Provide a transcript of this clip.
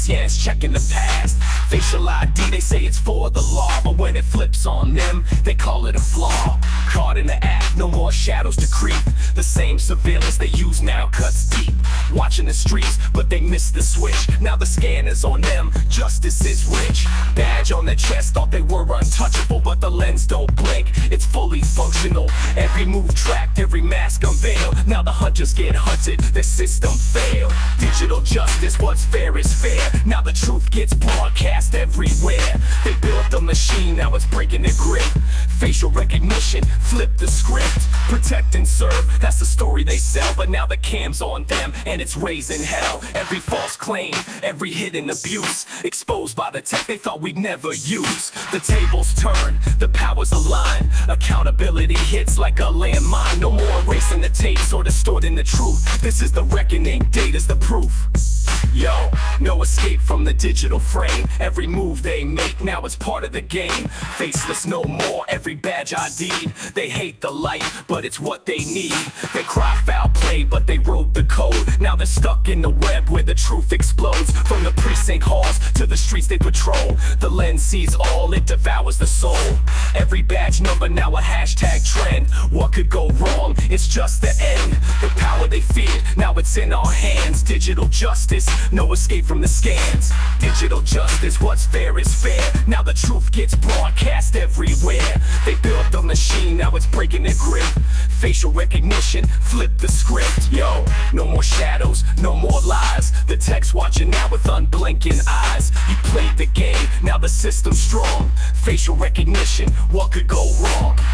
scans checking the past. Facial ID, they say it's for the law, but when it flips on them, they call it a flaw. Caught in the act, no more shadows to creep. The same surveillance they use now cuts deep. Watching the streets, but they missed the switch. Now the scan is on them, justice is rich. Badge on their chest, thought they were untouchable, but the lens don't blink, it's fully functional. Every move tracked, every mask unveiled. Now the hunters get hunted, their system failed. Digital justice, what's fair is fair. Now the truth gets broadcast everywhere. They built the machine, now it's breaking their grip. Facial recognition, flip the script. Protect and serve, that's the story they sell. But now the cam's on them, and it's raising hell. Every false claim, every hidden abuse, exposed by the tech they thought we'd never use. The tables turn, the powers align. Accountability hits like a landmine. No more erasing the tapes or distorting the truth. This is the reckoning, data's the proof. Yo, no escape from the digital frame. Every move they make, now it's part of the game. Faceless no more, every badge ID'd. They hate the light, but it's what they need. They cry foul play, but they wrote the code. Now they're stuck in the web where the truth explodes. From the precinct halls to the streets they patrol, the lens sees all, it devours the soul. Every badge number now a hashtag trend. What could go wrong? It's just the end. The power they feared, now it's in our hands. Digital justice, no escape from the scans. Digital justice, what's fair is fair. Now the truth gets broadcast everywhere. They built the machine, now it's breaking their grip. Facial recognition, flip the script. Yo, no more shadows, no more lies. The tech's watching now with unblinking eyes. You played the game, now the system's strong. Facial recognition, what could go wrong?